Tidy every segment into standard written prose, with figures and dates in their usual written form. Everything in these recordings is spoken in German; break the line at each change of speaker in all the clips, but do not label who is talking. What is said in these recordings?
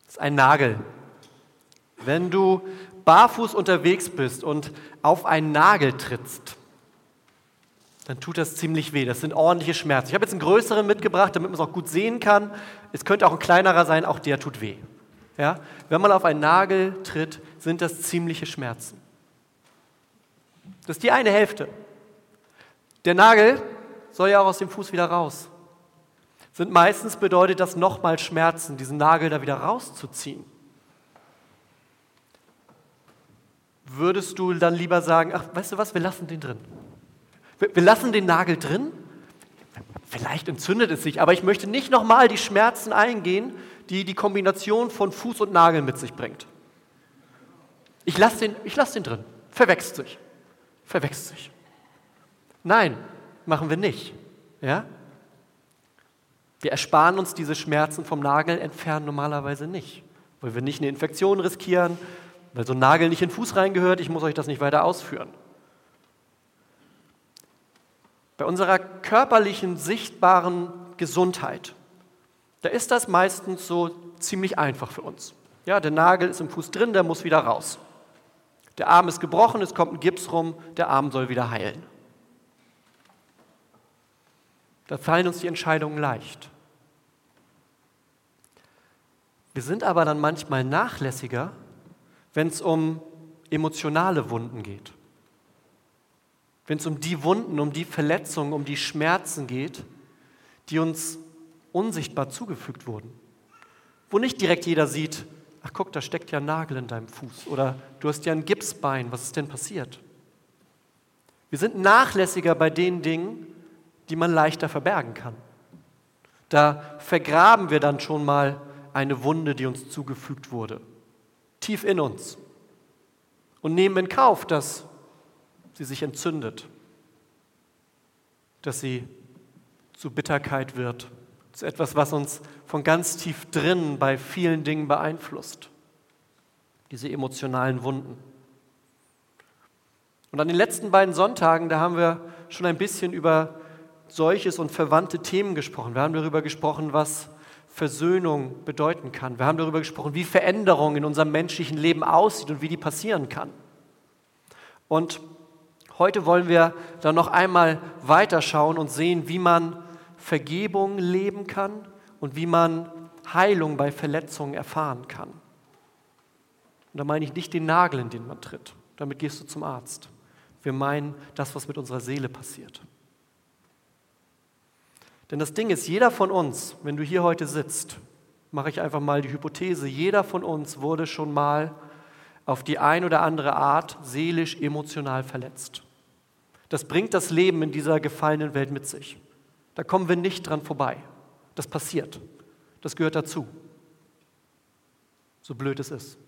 Das ist ein Nagel. Wenn du barfuß unterwegs bist und auf einen Nagel trittst, dann tut das ziemlich weh. Das sind ordentliche Schmerzen. Ich habe jetzt einen größeren mitgebracht, damit man es auch gut sehen kann. Es könnte auch ein kleinerer sein, auch der tut weh. Ja? Wenn man auf einen Nagel tritt, sind das ziemliche Schmerzen. Das ist die eine Hälfte. Der Nagel soll ja auch aus dem Fuß wieder raus. Meistens bedeutet das nochmal Schmerzen, diesen Nagel da wieder rauszuziehen. Würdest du dann lieber sagen, ach, weißt du was, wir lassen den drin. Wir lassen den Nagel drin, vielleicht entzündet es sich, aber ich möchte nicht nochmal die Schmerzen eingehen, die die Kombination von Fuß und Nagel mit sich bringt. Ich lasse den drin, verwächst sich. Nein, machen wir nicht. Ja? Wir ersparen uns diese Schmerzen vom Nagel, entfernen normalerweise nicht, weil wir nicht eine Infektion riskieren, weil so ein Nagel nicht in den Fuß reingehört, ich muss euch das nicht weiter ausführen. Bei unserer körperlichen, sichtbaren Gesundheit, da ist das meistens so ziemlich einfach für uns. Ja, der Nagel ist im Fuß drin, der muss wieder raus. Der Arm ist gebrochen, es kommt ein Gips rum, der Arm soll wieder heilen. Da fallen uns die Entscheidungen leicht. Wir sind aber dann manchmal nachlässiger, wenn es um emotionale Wunden geht. Wenn es um die Wunden, um die Verletzungen, um die Schmerzen geht, die uns unsichtbar zugefügt wurden. Wo nicht direkt jeder sieht, ach guck, da steckt ja ein Nagel in deinem Fuß oder du hast ja ein Gipsbein, was ist denn passiert? Wir sind nachlässiger bei den Dingen, die man leichter verbergen kann. Da vergraben wir dann schon mal eine Wunde, die uns zugefügt wurde, tief in uns und nehmen in Kauf, dass sie sich entzündet, dass sie zu Bitterkeit wird, zu etwas, was uns von ganz tief drinnen bei vielen Dingen beeinflusst, diese emotionalen Wunden. Und an den letzten beiden Sonntagen, da haben wir schon ein bisschen über solches und verwandte Themen gesprochen. Wir haben darüber gesprochen, was Versöhnung bedeuten kann. Wir haben darüber gesprochen, wie Veränderung in unserem menschlichen Leben aussieht und wie die passieren kann. Und heute wollen wir dann noch einmal weiterschauen und sehen, wie man Vergebung leben kann und wie man Heilung bei Verletzungen erfahren kann. Und da meine ich nicht den Nagel, in den man tritt. Damit gehst du zum Arzt. Wir meinen das, was mit unserer Seele passiert. Denn das Ding ist, jeder von uns, wenn du hier heute sitzt, mache ich einfach mal die Hypothese, jeder von uns wurde schon mal auf die ein oder andere Art seelisch, emotional verletzt. Das bringt das Leben in dieser gefallenen Welt mit sich. Da kommen wir nicht dran vorbei. Das passiert. Das gehört dazu. So blöd es ist.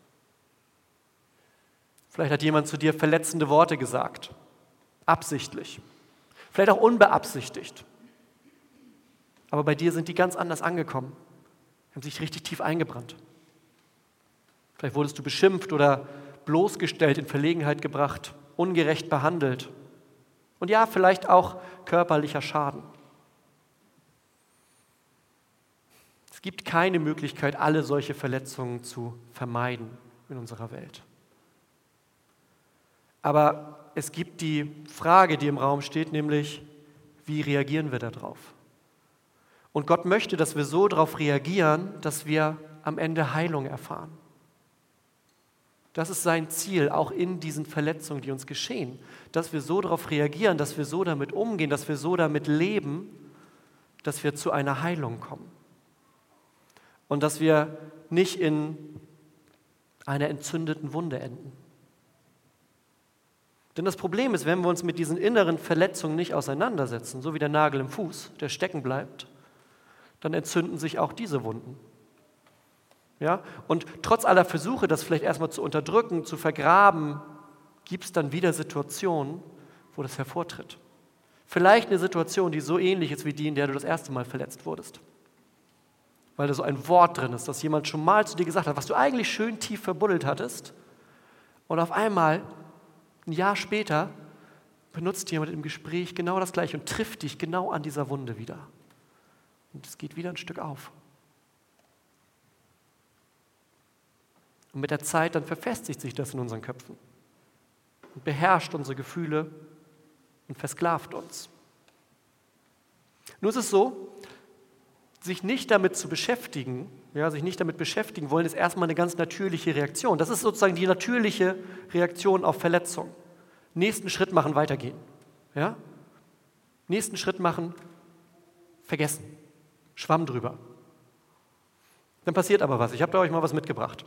Vielleicht hat jemand zu dir verletzende Worte gesagt. Absichtlich. Vielleicht auch unbeabsichtigt. Aber bei dir sind die ganz anders angekommen. Haben sich richtig tief eingebrannt. Vielleicht wurdest du beschimpft oder bloßgestellt, in Verlegenheit gebracht, ungerecht behandelt. Und ja, vielleicht auch körperlicher Schaden. Es gibt keine Möglichkeit, alle solche Verletzungen zu vermeiden in unserer Welt. Aber es gibt die Frage, die im Raum steht, nämlich, wie reagieren wir darauf? Und Gott möchte, dass wir so darauf reagieren, dass wir am Ende Heilung erfahren. Das ist sein Ziel, auch in diesen Verletzungen, die uns geschehen, dass wir so darauf reagieren, dass wir so damit umgehen, dass wir so damit leben, dass wir zu einer Heilung kommen. Und dass wir nicht in einer entzündeten Wunde enden. Denn das Problem ist, wenn wir uns mit diesen inneren Verletzungen nicht auseinandersetzen, so wie der Nagel im Fuß, der stecken bleibt, dann entzünden sich auch diese Wunden. Ja? Und trotz aller Versuche, das vielleicht erstmal zu unterdrücken, zu vergraben, gibt es dann wieder Situationen, wo das hervortritt. Vielleicht eine Situation, die so ähnlich ist wie die, in der du das erste Mal verletzt wurdest. Weil da so ein Wort drin ist, das jemand schon mal zu dir gesagt hat, was du eigentlich schön tief verbuddelt hattest. Und auf einmal, ein Jahr später, benutzt jemand im Gespräch genau das Gleiche und trifft dich genau an dieser Wunde wieder. Und es geht wieder ein Stück auf. Und mit der Zeit dann verfestigt sich das in unseren Köpfen und beherrscht unsere Gefühle und versklavt uns. Nur ist es so, sich nicht damit beschäftigen wollen, ist erstmal eine ganz natürliche Reaktion. Das ist sozusagen die natürliche Reaktion auf Verletzung. Nächsten Schritt machen, weitergehen. Ja? Nächsten Schritt machen, vergessen. Schwamm drüber. Dann passiert aber was. Ich habe da euch mal was mitgebracht.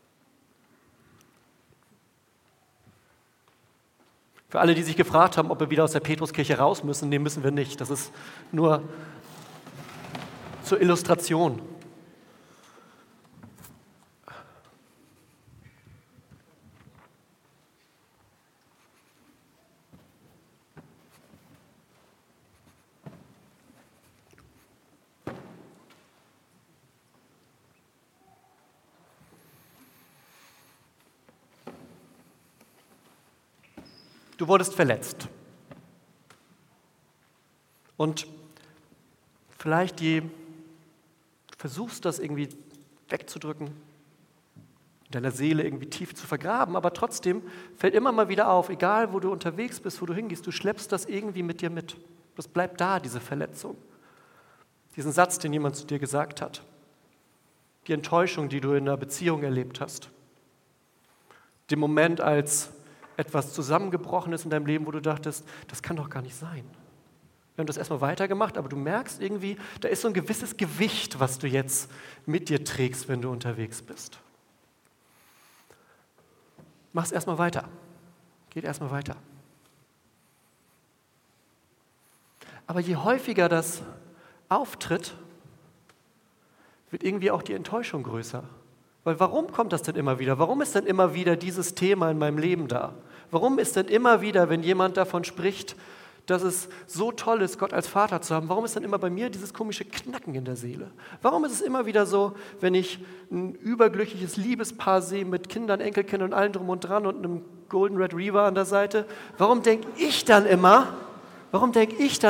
Für alle, die sich gefragt haben, ob wir wieder aus der Petruskirche raus müssen, nee, müssen wir nicht. Das ist nur zur Illustration. Du wurdest verletzt. Und vielleicht versuchst das irgendwie wegzudrücken, in deiner Seele irgendwie tief zu vergraben, aber trotzdem fällt immer mal wieder auf, egal wo du unterwegs bist, wo du hingehst, du schleppst das irgendwie mit dir mit. Das bleibt da, diese Verletzung. Diesen Satz, den jemand zu dir gesagt hat. Die Enttäuschung, die du in einer Beziehung erlebt hast. Den Moment, als etwas zusammengebrochen ist in deinem Leben, wo du dachtest, das kann doch gar nicht sein. Wir haben das erstmal weitergemacht, aber du merkst irgendwie, da ist so ein gewisses Gewicht, was du jetzt mit dir trägst, wenn du unterwegs bist. Mach's erstmal weiter. Geht erstmal weiter. Aber je häufiger das auftritt, wird irgendwie auch die Enttäuschung größer. Weil warum kommt das denn immer wieder? Warum ist denn immer wieder dieses Thema in meinem Leben da? Warum ist denn immer wieder, wenn jemand davon spricht, dass es so toll ist, Gott als Vater zu haben, warum ist dann immer bei mir dieses komische Knacken in der Seele? Warum ist es immer wieder so, wenn ich ein überglückliches Liebespaar sehe mit Kindern, Enkelkindern und allem drum und dran und einem Golden Retriever an der Seite, warum denke ich dann immer, das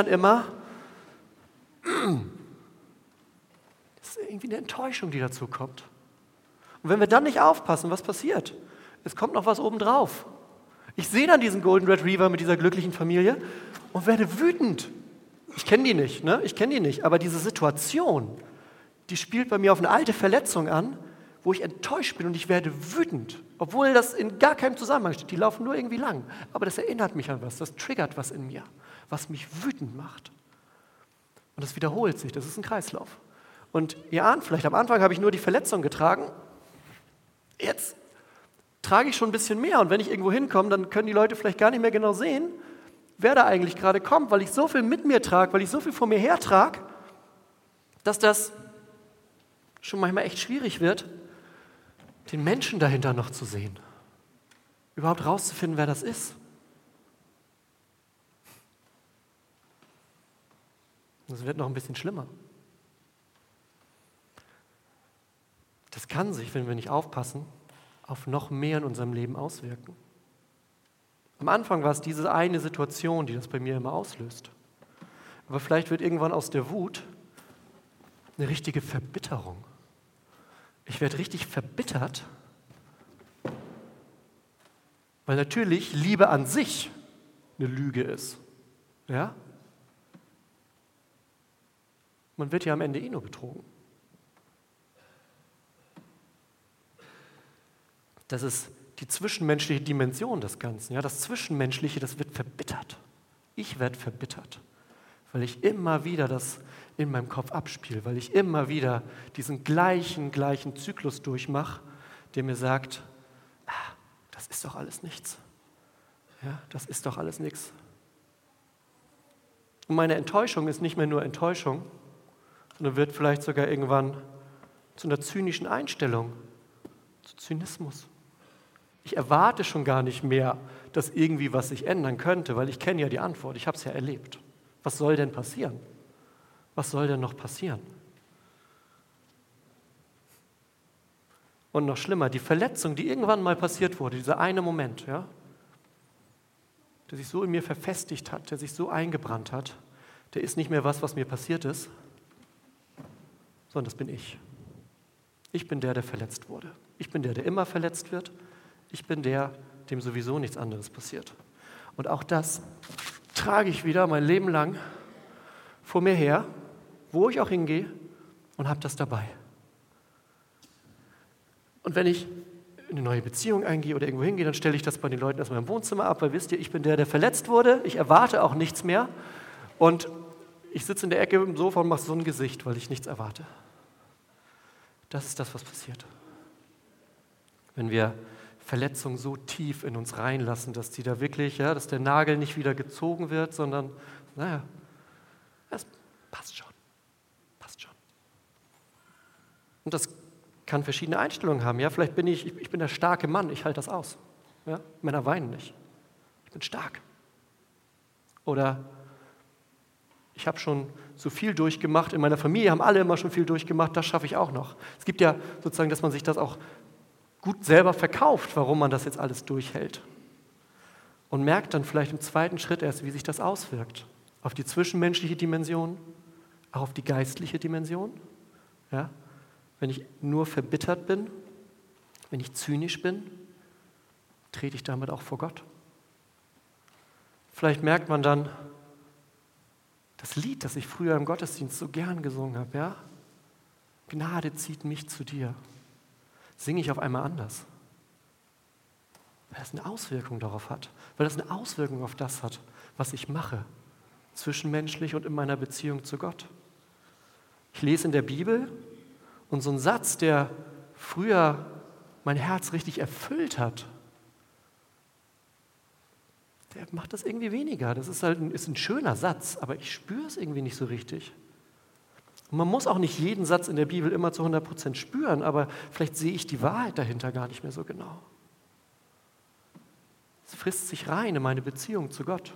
ist irgendwie eine Enttäuschung, die dazu kommt. Und wenn wir dann nicht aufpassen, was passiert? Es kommt noch was obendrauf. Ich sehe dann diesen Golden Retriever mit dieser glücklichen Familie und werde wütend. Ich kenne die nicht, aber diese Situation, die spielt bei mir auf eine alte Verletzung an, wo ich enttäuscht bin und ich werde wütend, obwohl das in gar keinem Zusammenhang steht. Die laufen nur irgendwie lang, aber das erinnert mich an was, das triggert was in mir, was mich wütend macht. Und das wiederholt sich, das ist ein Kreislauf. Und ihr ahnt vielleicht, am Anfang habe ich nur die Verletzung getragen, jetzt trage ich schon ein bisschen mehr und wenn ich irgendwo hinkomme, dann können die Leute vielleicht gar nicht mehr genau sehen, wer da eigentlich gerade kommt, weil ich so viel mit mir trage, weil ich so viel vor mir her trage, dass das schon manchmal echt schwierig wird, den Menschen dahinter noch zu sehen, überhaupt rauszufinden, wer das ist. Das wird noch ein bisschen schlimmer. Das kann sich, wenn wir nicht aufpassen, auf noch mehr in unserem Leben auswirken. Am Anfang war es diese eine Situation, die das bei mir immer auslöst. Aber vielleicht wird irgendwann aus der Wut eine richtige Verbitterung. Ich werde richtig verbittert, weil natürlich Liebe an sich eine Lüge ist. Ja? Man wird ja am Ende nur betrogen. Das ist die zwischenmenschliche Dimension des Ganzen. Ja? Das Zwischenmenschliche, das wird verbittert. Ich werde verbittert, weil ich immer wieder das in meinem Kopf abspiele, weil ich immer wieder diesen gleichen Zyklus durchmache, der mir sagt, das ist doch alles nichts. Ja, das ist doch alles nichts. Und meine Enttäuschung ist nicht mehr nur Enttäuschung, sondern wird vielleicht sogar irgendwann zu einer zynischen Einstellung, zu Zynismus. Ich erwarte schon gar nicht mehr, dass irgendwie was sich ändern könnte, weil ich kenne ja die Antwort, ich habe es ja erlebt. Was soll denn passieren? Was soll denn noch passieren? Und noch schlimmer, die Verletzung, die irgendwann mal passiert wurde, dieser eine Moment, ja, der sich so in mir verfestigt hat, der sich so eingebrannt hat, der ist nicht mehr was mir passiert ist, sondern das bin ich. Ich bin der verletzt wurde. Ich bin der immer verletzt wird. Ich bin der, dem sowieso nichts anderes passiert. Und auch das trage ich wieder mein Leben lang vor mir her, wo ich auch hingehe, und habe das dabei. Und wenn ich in eine neue Beziehung eingehe oder irgendwo hingehe, dann stelle ich das bei den Leuten erstmal im Wohnzimmer ab, weil wisst ihr, ich bin der verletzt wurde, ich erwarte auch nichts mehr und ich sitze in der Ecke im Sofa und mache so ein Gesicht, weil ich nichts erwarte. Das ist das, was passiert. Wenn wir Verletzungen so tief in uns reinlassen, dass die da wirklich, dass der Nagel nicht wieder gezogen wird, sondern, das passt schon. Passt schon. Und das kann verschiedene Einstellungen haben. Ja, vielleicht bin ich bin der starke Mann, ich halte das aus. Ja? Männer weinen nicht. Ich bin stark. Oder ich habe schon so viel durchgemacht, in meiner Familie haben alle immer schon viel durchgemacht, das schaffe ich auch noch. Es gibt ja sozusagen, dass man sich das auch gut selber verkauft, warum man das jetzt alles durchhält. Und merkt dann vielleicht im zweiten Schritt erst, wie sich das auswirkt. Auf die zwischenmenschliche Dimension, auch auf die geistliche Dimension. Ja? Wenn ich nur verbittert bin, wenn ich zynisch bin, trete ich damit auch vor Gott. Vielleicht merkt man dann, das Lied, das ich früher im Gottesdienst so gern gesungen habe, ja? Gnade zieht mich zu dir, singe ich auf einmal anders. Weil das eine Auswirkung darauf hat, weil das eine Auswirkung auf das hat, was ich mache, zwischenmenschlich und in meiner Beziehung zu Gott. Ich lese in der Bibel und so ein Satz, der früher mein Herz richtig erfüllt hat, der macht das irgendwie weniger. Das ist ein schöner Satz, aber ich spüre es irgendwie nicht so richtig. Und man muss auch nicht jeden Satz in der Bibel immer zu 100% spüren, aber vielleicht sehe ich die Wahrheit dahinter gar nicht mehr so genau. Es frisst sich rein in meine Beziehung zu Gott.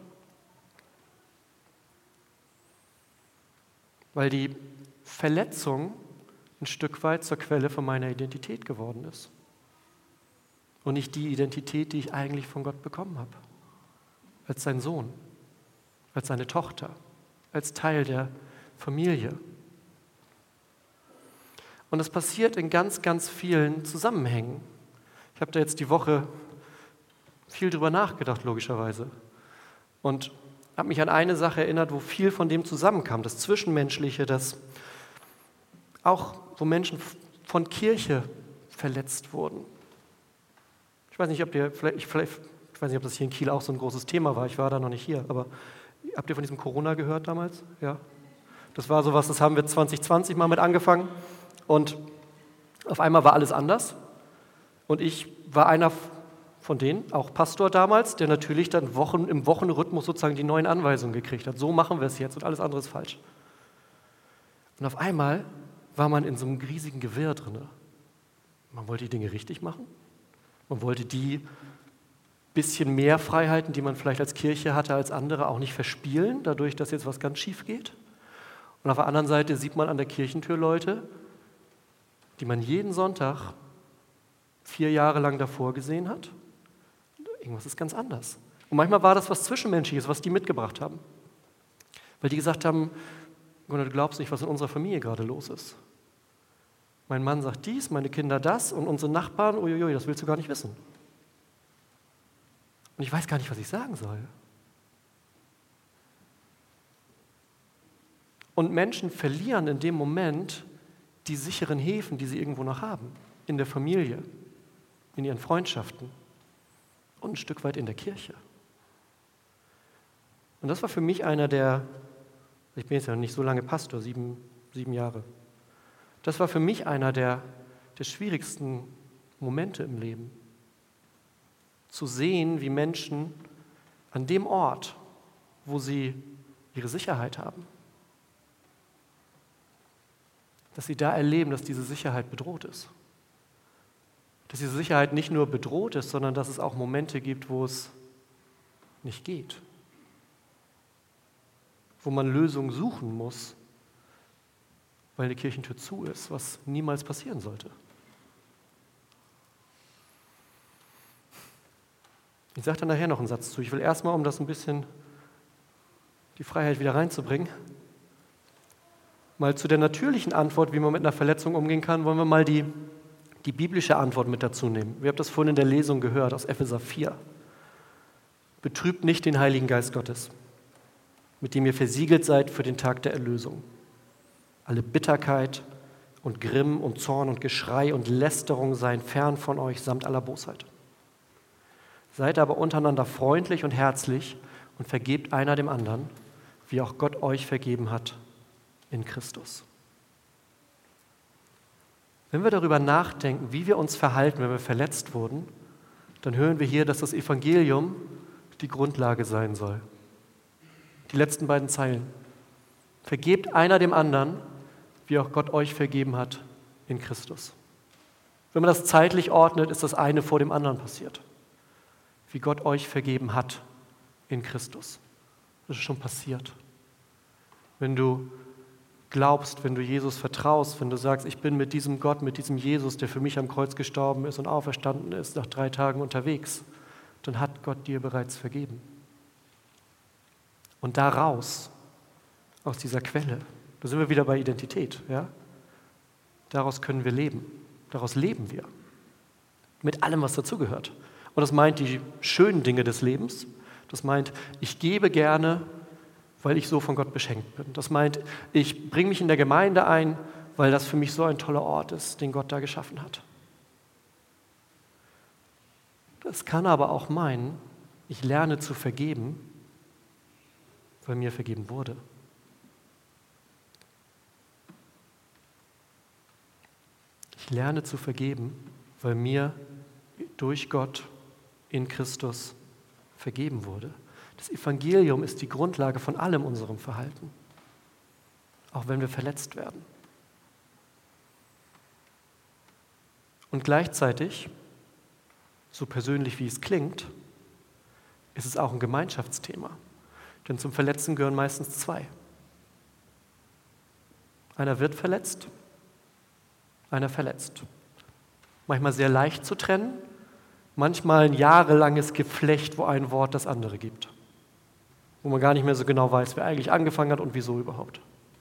Weil die Verletzung ein Stück weit zur Quelle von meiner Identität geworden ist. Und nicht die Identität, die ich eigentlich von Gott bekommen habe. Als sein Sohn, als seine Tochter, als Teil der Familie. Und das passiert in ganz, ganz vielen Zusammenhängen. Ich habe da jetzt die Woche viel drüber nachgedacht, logischerweise. Und habe mich an eine Sache erinnert, wo viel von dem zusammenkam. Das Zwischenmenschliche, das auch, wo Menschen von Kirche verletzt wurden. Ich weiß nicht, ob das hier in Kiel auch so ein großes Thema war. Ich war da noch nicht hier. Aber habt ihr von diesem Corona gehört damals? Ja. Das war sowas, das haben wir 2020 mal mit angefangen. Und auf einmal war alles anders. Und ich war einer von denen, auch Pastor damals, der natürlich dann im Wochenrhythmus sozusagen die neuen Anweisungen gekriegt hat. So machen wir es jetzt und alles andere ist falsch. Und auf einmal war man in so einem riesigen Gewirr drin. Man wollte die Dinge richtig machen. Man wollte die bisschen mehr Freiheiten, die man vielleicht als Kirche hatte, als andere auch nicht verspielen, dadurch, dass jetzt was ganz schief geht. Und auf der anderen Seite sieht man an der Kirchentür Leute, die man jeden Sonntag 4 Jahre lang davor gesehen hat. Irgendwas ist ganz anders. Und manchmal war das was Zwischenmenschliches, was die mitgebracht haben. Weil die gesagt haben, Gunnar, du glaubst nicht, was in unserer Familie gerade los ist. Mein Mann sagt dies, meine Kinder das und unsere Nachbarn, uiuiui, das willst du gar nicht wissen. Und ich weiß gar nicht, was ich sagen soll. Und Menschen verlieren in dem Moment die sicheren Häfen, die sie irgendwo noch haben. In der Familie, in ihren Freundschaften und ein Stück weit in der Kirche. Und das war für mich ich bin jetzt ja nicht so lange Pastor, 7 Jahre. Das war für mich einer der schwierigsten Momente im Leben. Zu sehen, wie Menschen an dem Ort, wo sie ihre Sicherheit haben, dass sie da erleben, dass diese Sicherheit bedroht ist. Dass diese Sicherheit nicht nur bedroht ist, sondern dass es auch Momente gibt, wo es nicht geht. Wo man Lösungen suchen muss, weil die Kirchentür zu ist, was niemals passieren sollte. Ich sage dann nachher noch einen Satz zu. Ich will erstmal, um das ein bisschen die Freiheit wieder reinzubringen, mal zu der natürlichen Antwort, wie man mit einer Verletzung umgehen kann, wollen wir mal die biblische Antwort mit dazu nehmen. Wir haben das vorhin in der Lesung gehört aus Epheser 4. Betrübt nicht den Heiligen Geist Gottes, mit dem ihr versiegelt seid für den Tag der Erlösung. Alle Bitterkeit und Grimm und Zorn und Geschrei und Lästerung seien fern von euch samt aller Bosheit. Seid aber untereinander freundlich und herzlich und vergebt einer dem anderen, wie auch Gott euch vergeben hat in Christus. Wenn wir darüber nachdenken, wie wir uns verhalten, wenn wir verletzt wurden, dann hören wir hier, dass das Evangelium die Grundlage sein soll. Die letzten beiden Zeilen. Vergebt einer dem anderen, wie auch Gott euch vergeben hat in Christus. Wenn man das zeitlich ordnet, ist das eine vor dem anderen passiert. Wie Gott euch vergeben hat in Christus. Das ist schon passiert. Wenn du glaubst, wenn du Jesus vertraust, wenn du sagst, ich bin mit diesem Gott, mit diesem Jesus, der für mich am Kreuz gestorben ist und auferstanden ist, nach 3 Tagen unterwegs, dann hat Gott dir bereits vergeben. Und daraus, aus dieser Quelle, da sind wir wieder bei Identität, ja? Daraus können wir leben. Daraus leben wir. Mit allem, was dazugehört. Und das meint die schönen Dinge des Lebens. Das meint, ich gebe gerne, weil ich so von Gott beschenkt bin. Das meint, ich bringe mich in der Gemeinde ein, weil das für mich so ein toller Ort ist, den Gott da geschaffen hat. Das kann aber auch meinen, ich lerne zu vergeben, weil mir vergeben wurde. Ich lerne zu vergeben, weil mir durch Gott in Christus vergeben wurde. Das Evangelium ist die Grundlage von allem unserem Verhalten, auch wenn wir verletzt werden. Und gleichzeitig, so persönlich wie es klingt, ist es auch ein Gemeinschaftsthema. Denn zum Verletzen gehören meistens 2. Einer wird verletzt, einer verletzt. Manchmal sehr leicht zu trennen, manchmal ein jahrelanges Geflecht, wo ein Wort das andere gibt. Wo man gar nicht mehr so genau weiß, wer eigentlich angefangen hat und wieso überhaupt.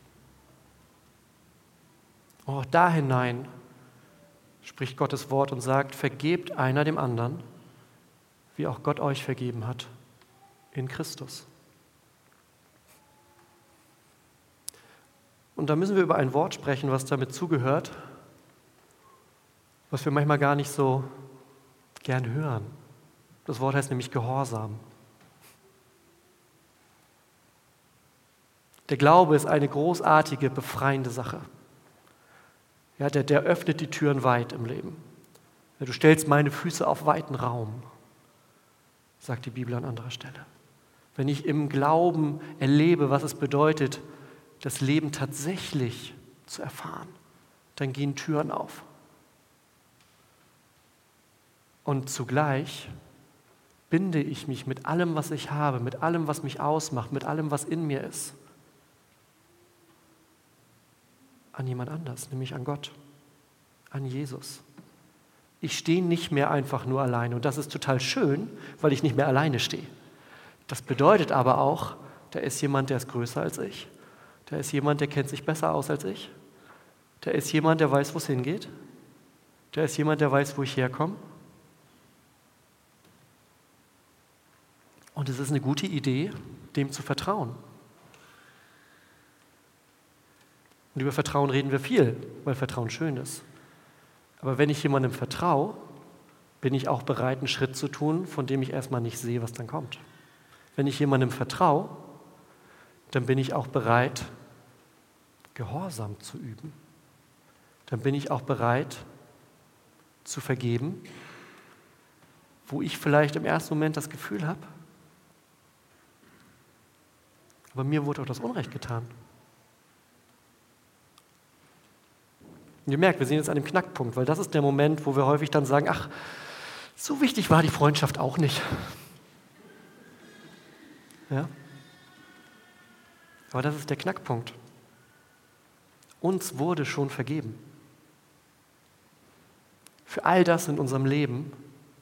Auch da hinein spricht Gottes Wort und sagt, vergebt einer dem anderen, wie auch Gott euch vergeben hat in Christus. Und da müssen wir über ein Wort sprechen, was damit zugehört, was wir manchmal gar nicht so gern hören. Das Wort heißt nämlich Gehorsam. Der Glaube ist eine großartige, befreiende Sache. Ja, der öffnet die Türen weit im Leben. Ja, du stellst meine Füße auf weiten Raum, sagt die Bibel an anderer Stelle. Wenn ich im Glauben erlebe, was es bedeutet, das Leben tatsächlich zu erfahren, dann gehen Türen auf. Und zugleich binde ich mich mit allem, was ich habe, mit allem, was mich ausmacht, mit allem, was in mir ist, an jemand anders, nämlich an Gott, an Jesus. Ich stehe nicht mehr einfach nur alleine und das ist total schön, weil ich nicht mehr alleine stehe. Das bedeutet aber auch, da ist jemand, der ist größer als ich. Da ist jemand, der kennt sich besser aus als ich. Da ist jemand, der weiß, wo es hingeht. Da ist jemand, der weiß, wo ich herkomme. Und es ist eine gute Idee, dem zu vertrauen. Und über Vertrauen reden wir viel, weil Vertrauen schön ist. Aber wenn ich jemandem vertraue, bin ich auch bereit, einen Schritt zu tun, von dem ich erstmal nicht sehe, was dann kommt. Wenn ich jemandem vertraue, dann bin ich auch bereit, Gehorsam zu üben. Dann bin ich auch bereit, zu vergeben, wo ich vielleicht im ersten Moment das Gefühl habe, aber mir wurde auch das Unrecht getan. Und ihr merkt, wir sind jetzt an dem Knackpunkt, weil das ist der Moment, wo wir häufig dann sagen, ach, so wichtig war die Freundschaft auch nicht. Ja? Aber das ist der Knackpunkt. Uns wurde schon vergeben. Für all das in unserem Leben,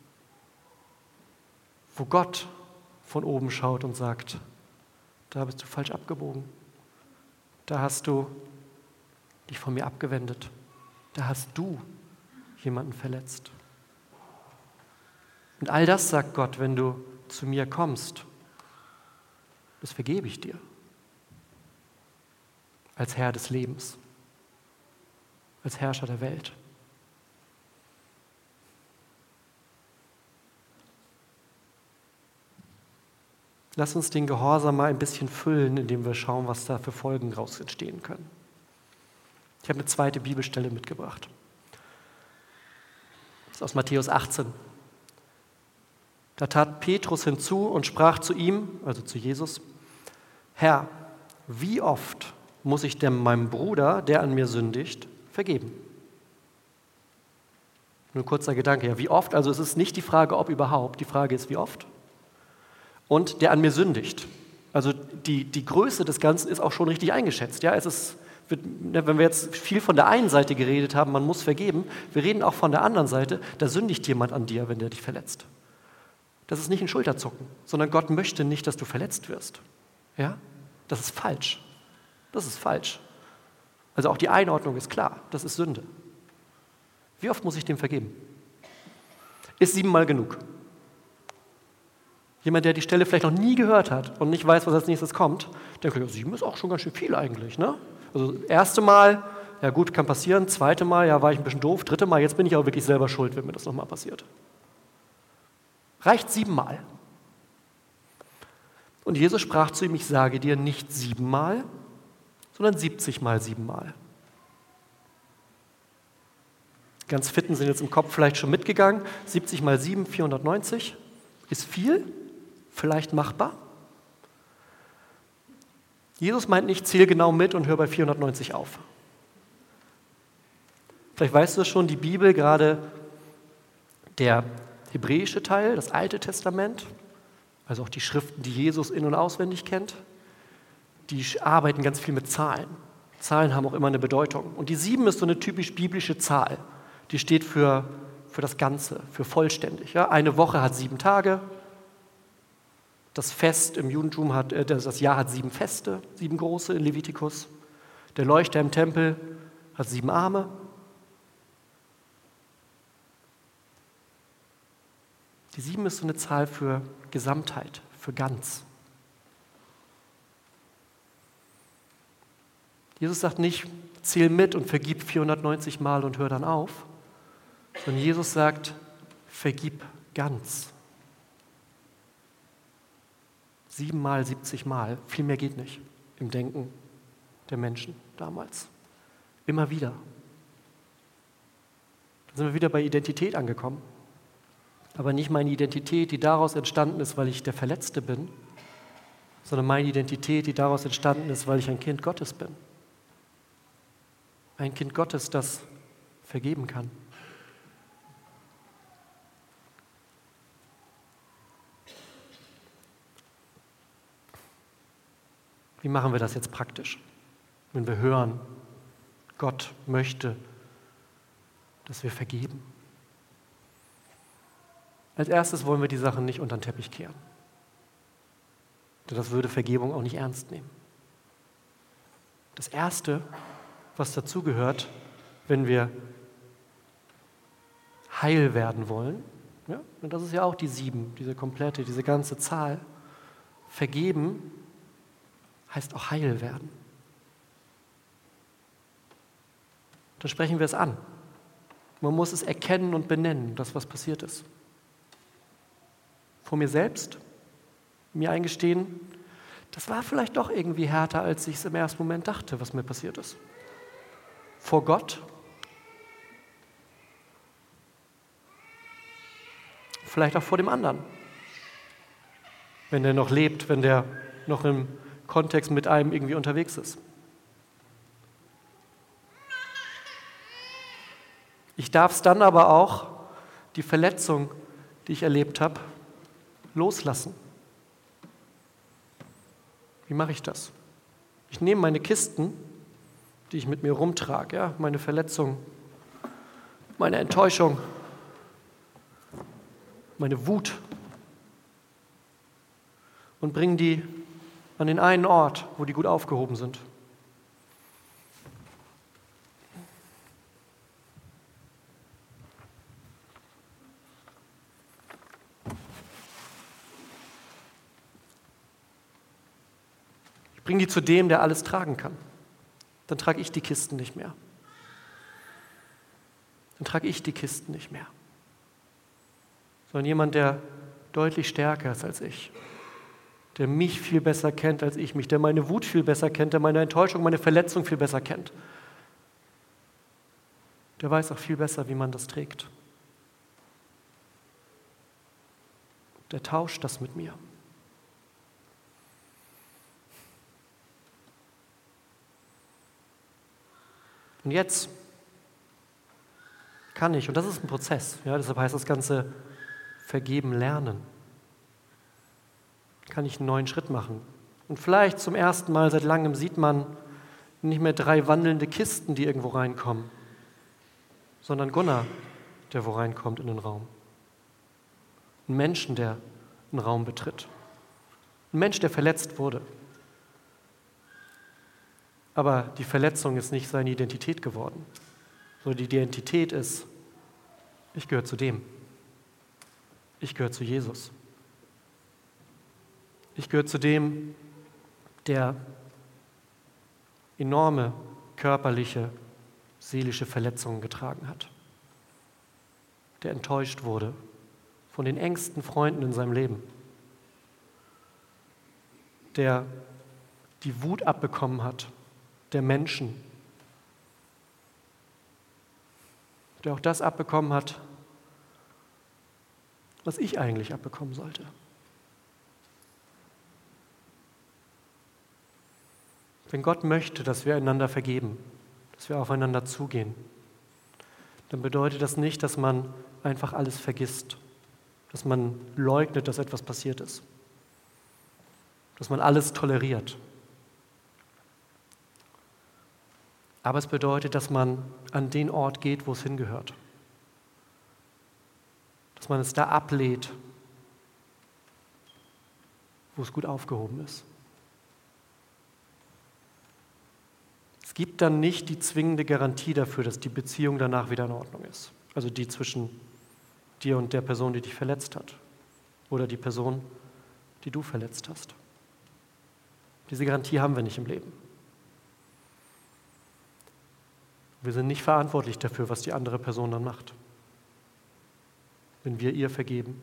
wo Gott von oben schaut und sagt, da bist du falsch abgebogen. Da hast du dich von mir abgewendet. Da hast du jemanden verletzt. Und all das sagt Gott, wenn du zu mir kommst, das vergebe ich dir. Als Herr des Lebens, als Herrscher der Welt. Lass uns den Gehorsam mal ein bisschen füllen, indem wir schauen, was da für Folgen daraus entstehen können. Ich habe eine zweite Bibelstelle mitgebracht. Das ist aus Matthäus 18. Da tat Petrus hinzu und sprach zu ihm, also zu Jesus: Herr, wie oft muss ich denn meinem Bruder, der an mir sündigt, vergeben? Nur ein kurzer Gedanke, ja, wie oft? Also es ist nicht die Frage, ob überhaupt, die Frage ist, wie oft? Und der an mir sündigt. Also die Größe des Ganzen ist auch schon richtig eingeschätzt. Ja, wenn wir jetzt viel von der einen Seite geredet haben, man muss vergeben, wir reden auch von der anderen Seite, da sündigt jemand an dir, wenn der dich verletzt. Das ist nicht ein Schulterzucken, sondern Gott möchte nicht, dass du verletzt wirst. Ja? Das ist falsch. Das ist falsch. Also auch die Einordnung ist klar, das ist Sünde. Wie oft muss ich dem vergeben? Ist 7-mal genug? Jemand, der die Stelle vielleicht noch nie gehört hat und nicht weiß, was als nächstes kommt, denkt, ja, 7 ist auch schon ganz schön viel eigentlich. Ne? Also erste Mal, ja gut, kann passieren. Zweite Mal, ja, war ich ein bisschen doof. Dritte Mal, jetzt bin ich auch wirklich selber schuld, wenn mir das nochmal passiert. Reicht 7-mal. Und Jesus sprach zu ihm: Ich sage dir nicht 7-mal, sondern 70-mal 7-mal. Ganz Fitten sind jetzt im Kopf vielleicht schon mitgegangen. 70 mal 7, 490. Ist viel, vielleicht machbar. Jesus meint nicht, zähl genau mit und hör bei 490 auf. Vielleicht weißt du es schon, die Bibel, gerade der hebräische Teil, das Alte Testament, also auch die Schriften, die Jesus in- und auswendig kennt, die arbeiten ganz viel mit Zahlen. Zahlen haben auch immer eine Bedeutung. Und die 7 ist so eine typisch biblische Zahl. Die steht für das Ganze, für vollständig. Ja? Eine Woche hat 7 Tage. Das Fest im Judentum das Jahr hat 7 Feste, 7 große in Levitikus. Der Leuchter im Tempel hat 7 Arme. Die 7 ist so eine Zahl für Gesamtheit, für ganz. Jesus sagt nicht, zähl mit und vergib 490 Mal und hör dann auf, sondern Jesus sagt, vergib ganz. 7 Mal, 70 Mal, viel mehr geht nicht im Denken der Menschen damals. Immer wieder. Dann sind wir wieder bei Identität angekommen. Aber nicht meine Identität, die daraus entstanden ist, weil ich der Verletzte bin, sondern meine Identität, die daraus entstanden ist, weil ich ein Kind Gottes bin. Ein Kind Gottes, das vergeben kann. Wie machen wir das jetzt praktisch, wenn wir hören, Gott möchte, dass wir vergeben? Als erstes wollen wir die Sachen nicht unter den Teppich kehren. Denn das würde Vergebung auch nicht ernst nehmen. Das Erste, was dazugehört, wenn wir heil werden wollen, ja, und das ist ja auch die 7, diese ganze Zahl, vergeben heißt auch heil werden. Dann sprechen wir es an. Man muss es erkennen und benennen, das, was passiert ist. Vor mir selbst, mir eingestehen, das war vielleicht doch irgendwie härter, als ich es im ersten Moment dachte, was mir passiert ist. Vor Gott, vielleicht auch vor dem anderen, wenn der noch lebt, wenn der noch im Kontext mit einem irgendwie unterwegs ist. Ich darf es dann aber auch, die Verletzung, die ich erlebt habe, loslassen. Wie mache ich das? Ich nehme meine Kisten, die ich mit mir rumtrage, ja, meine Verletzung, meine Enttäuschung, meine Wut und bringe die an den einen Ort, wo die gut aufgehoben sind. bring die zu dem, der alles tragen kann. Dann trage ich die Kisten nicht mehr. Dann trage ich die Kisten nicht mehr. Sondern jemand, der deutlich stärker ist als ich, der mich viel besser kennt als ich mich, der meine Wut viel besser kennt, der meine Enttäuschung, meine Verletzung viel besser kennt. Der weiß auch viel besser, wie man das trägt. Der tauscht das mit mir. Und jetzt kann ich, und das ist ein Prozess, ja, deshalb heißt das Ganze vergeben lernen, kann ich einen neuen Schritt machen. Und vielleicht zum ersten Mal seit langem sieht man nicht mehr 3 wandelnde Kisten, die irgendwo reinkommen, sondern Gunnar, der wo reinkommt in den Raum. Ein Menschen, der einen Raum betritt. Ein Mensch, der verletzt wurde. Aber die Verletzung ist nicht seine Identität geworden. Sondern die Identität ist, ich gehöre zu dem. Ich gehöre zu Jesus. Ich gehöre zu dem, der enorme körperliche, seelische Verletzungen getragen hat. Der enttäuscht wurde von den engsten Freunden in seinem Leben. Der die Wut abbekommen hat der Menschen. Der auch das abbekommen hat, was ich eigentlich abbekommen sollte. Wenn Gott möchte, dass wir einander vergeben, dass wir aufeinander zugehen, dann bedeutet das nicht, dass man einfach alles vergisst, dass man leugnet, dass etwas passiert ist, dass man alles toleriert. Aber es bedeutet, dass man an den Ort geht, wo es hingehört. Dass man es da ablehnt, wo es gut aufgehoben ist. Es gibt dann nicht die zwingende Garantie dafür, dass die Beziehung danach wieder in Ordnung ist. Also die zwischen dir und der Person, die dich verletzt hat. Oder die Person, die du verletzt hast. Diese Garantie haben wir nicht im Leben. Wir sind nicht verantwortlich dafür, was die andere Person dann macht, wenn wir ihr vergeben.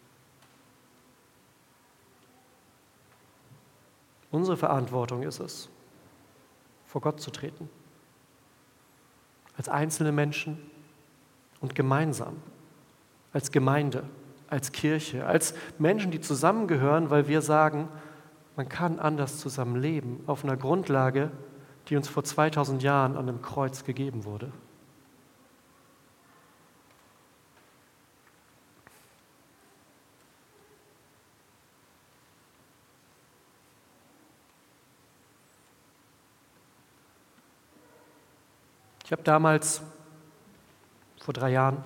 Unsere Verantwortung ist es, vor Gott zu treten, als einzelne Menschen und gemeinsam, als Gemeinde, als Kirche, als Menschen, die zusammengehören, weil wir sagen, man kann anders zusammen leben, auf einer Grundlage, die uns vor 2000 Jahren an dem Kreuz gegeben wurde. Ich habe damals, vor 3 Jahren,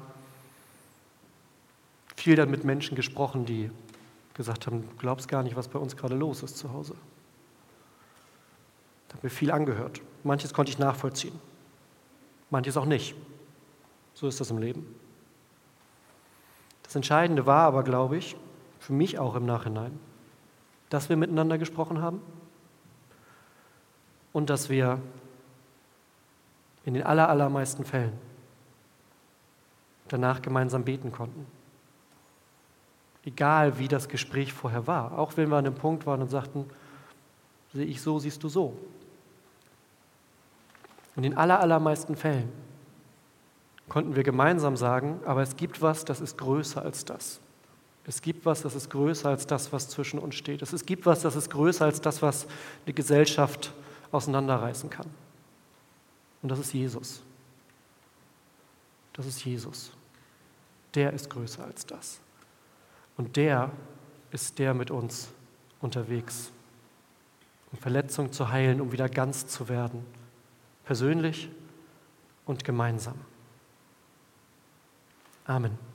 viel dann mit Menschen gesprochen, die gesagt haben, du glaubst gar nicht, was bei uns gerade los ist zu Hause. Ich habe mir viel angehört. Manches konnte ich nachvollziehen, manches auch nicht. So ist das im Leben. Das Entscheidende war aber, glaube ich, für mich auch im Nachhinein, dass wir miteinander gesprochen haben und dass wir in den allermeisten Fällen danach gemeinsam beten konnten. Egal, wie das Gespräch vorher war. Auch wenn wir an dem Punkt waren und sagten, sehe ich so, siehst du so. Und in den allermeisten Fällen konnten wir gemeinsam sagen, aber es gibt was, das ist größer als das. Es gibt was, das ist größer als das, was zwischen uns steht. Es gibt was, das ist größer als das, was eine Gesellschaft auseinanderreißen kann. Und das ist Jesus. Das ist Jesus. Der ist größer als das. Und der ist der mit uns unterwegs, um Verletzungen zu heilen, um wieder ganz zu werden. Persönlich und gemeinsam. Amen.